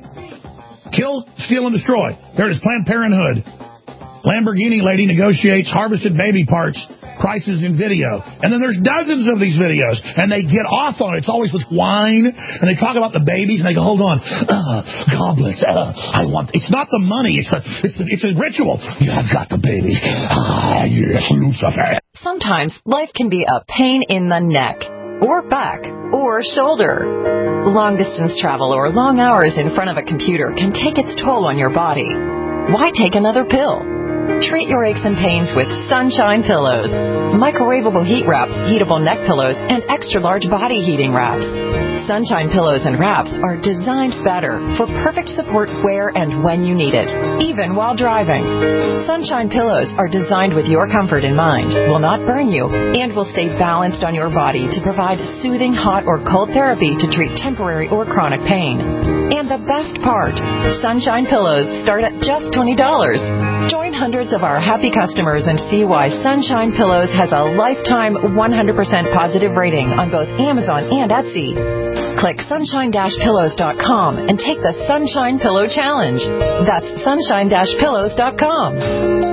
Kill, steal, and destroy. There it is, Planned Parenthood. Lamborghini lady negotiates harvested baby parts, prices in video. And then there's dozens of these videos, and they get off on it. It's always with wine, and they talk about the babies, and they go, hold on, goblets, I want, it's not the money, it's a ritual. I've got the babies. Yes, Lucifer. Sometimes life can be a pain in the neck, or back, or shoulder. Long-distance travel or long hours in front of a computer can take its toll on your body. Why take another pill? Treat your aches and pains with Sunshine Pillows. Microwavable heat wraps, heatable neck pillows, and extra-large body heating wraps. Sunshine Pillows and wraps are designed better for perfect support where and when you need it, even while driving. Sunshine Pillows are designed with your comfort in mind, will not burn you, and will stay balanced on your body to provide soothing hot or cold therapy to treat temporary or chronic pain. And the best part, Sunshine Pillows start at just $20. Join hundreds of our happy customers and see why Sunshine Pillows has a lifetime 100% positive rating on both Amazon and Etsy. Click sunshine-pillows.com and take the Sunshine Pillow Challenge. That's sunshine-pillows.com.